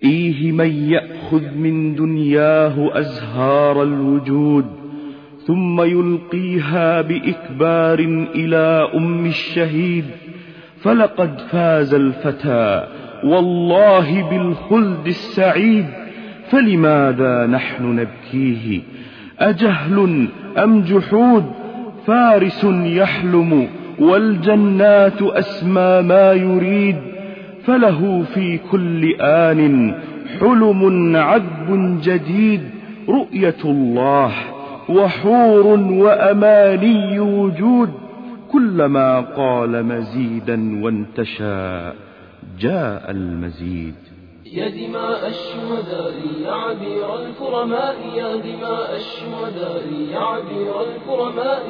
إيه من يأخذ من دنياه أزهار الوجود ثم يلقيها بإكبار إلى أم الشهيد، فلقد فاز الفتى والله بالخلد السعيد. فلماذا نحن نبكيه؟ أجهل أم جحود؟ فارس يحلم والجنات أسمى ما يريد، فله في كل آن حلم عذب جديد. رؤية الله وحور وأماني وجود، كلما قال مزيدا وانتشى جاء المزيد. يا دماء الشهداء يا عبير الكرماء، يا دماء الشهداء يا عبير الكرماء،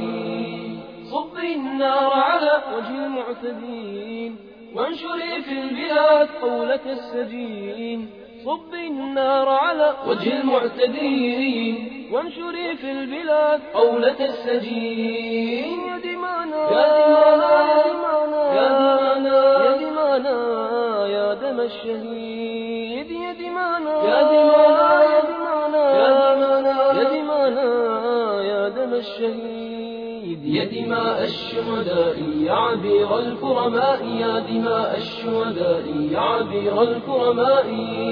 صبي النار على وجه المعتدين وانشري في البلاد قولة السجين. صبي النار على وجه المعتدين وانشري في البلاد قولة السجين. يا دمانا يا دمانا يا دمانا يا دمانا يا دم الشهيد. يا دمانا يا دمانا يا دمانا يا دمانا يا دمانا يا دم الشهيد. يا دماء الشهداء يا عبير الكرماء، يا دماء الشهداء يا عبير الكرماء،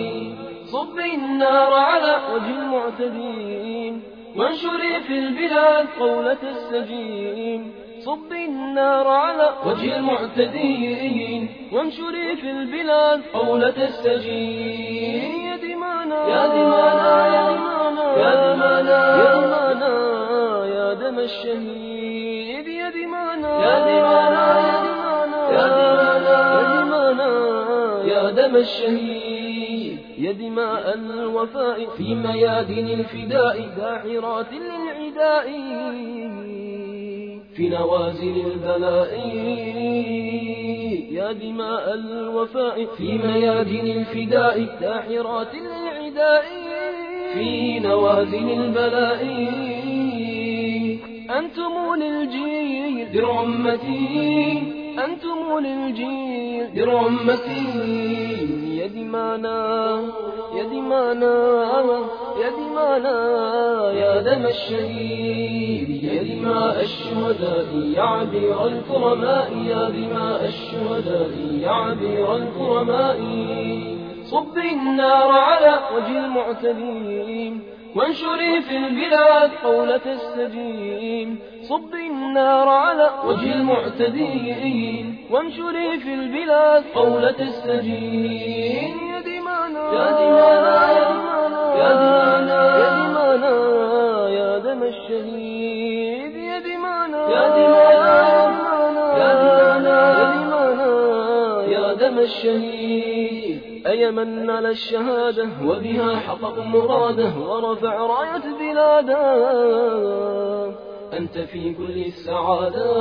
صبي النار على وجه المعتدين وانشري في البلاد قولة السجين. صبي النار على وجه المعتدين وانشري في البلاد قولة السجين. يا دمانا يا دمانا يا دمانا يا دمانا يا دمانا يا دم الشهيد. يا دمانا يا دمانا يا دمانا يا دمانا يا دم الشهيد. يا دماء الوفاء في ميادين الفداء داحرات للعداء في نوازل البلاء. يا دماء الوفاء في ميادين الفداء داحرات للعداء في نوازل البلاء. أنتم للجيل درع أمتي، أنتم للجيل درع أمتي. يا دمانا يا دمانا يا دمانا يا دم الشهيد. يا دماء الشهداء يا عبير الكرماء، يا دماء الشهداء يا عبير الكرماء، صبي النار على وجه المعتدين وانشري في البلاد قولة السجين. صبي النار على وجه المعتدين وانشري في البلاد قولة السجين. يا دمانا يا دمانا يا دمانا يا دمانا يا دم الشهيد. يا دمانا يا دمانا يا دمانا يا دمانا يا دم الشهيد. أيا من نال الشهادة وبها حقق مراده ورفع راية بلاده، أنت في كل السعادة.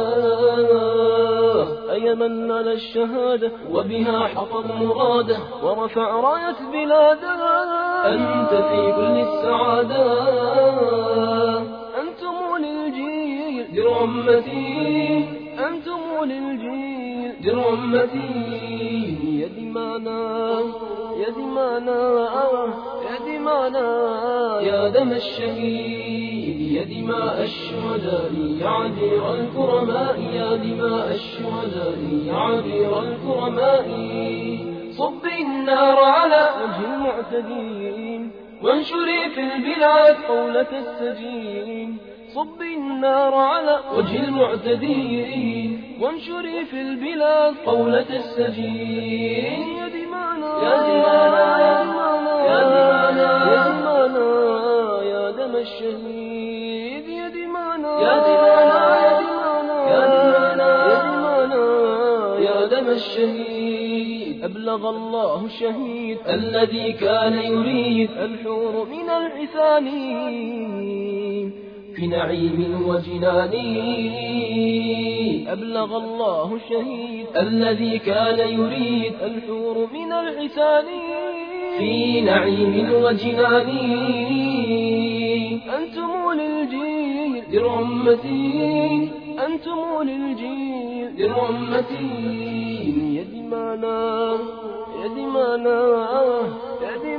أيا من نال الشهادة وبها حقق مراده ورفع راية بلاده، أنت في كل السعادة. أنتم للجيل درع أمتي، أنتم للجيل درع أمتي. يا دمانا يا دمانا يا دمانا يا دم الشهيد. يا دماء الشهداء يا عبير الكرماء، يا دماء الشهداء يا عبير الكرماء، صبي النار على وجه المعتدين وانشري في البلاد قولة السجين. صبي النار على وجه المعتدين وانشري في البلاد قولة السجين. يا دمانا يا دمانا يا دمانا يا دمانا يا دمانا يا دم الشهيد. يا دمانا يا دمانا يا دمانا يا دمانا يا دمانا يا دم الشهيد. أبلغ الله الشهيد الذي كان يريد الحور من الحسان في نعيم وجنان. أبلغ الله الشهيد الذي كان يريد الحور من الحسان في نعيم وجنان. أنتم للجيل درع أمتي، أنتم للجيل درع أمتي. يا دمانا يا دمانا يا دمانا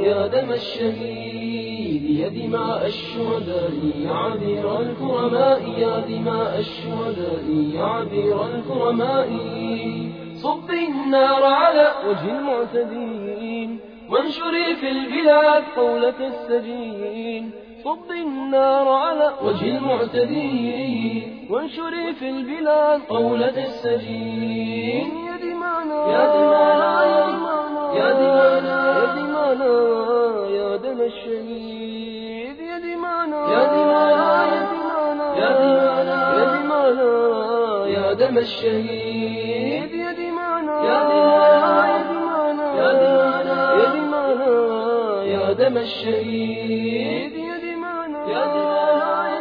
يا دم الشهيد يا دماء الشهداء يا عبير الكرماء يا دماء الشهداء يا عبير الكرماء صب النار على وجه المعتدين وانشري في البلاد قولة السجين صب النار على وجه المعتدين وانشري في البلاد قولة السجين يا دمانا يا دمانا يا دمانا يا دمانا يا دم الشهيد يا دمانا يا دمانا يا دمانا يا دمانا يا دم الشهيد يا دمانا يا دمانا يا دمانا يا دمانا يا دم الشهيد يا دمانا يا دمانا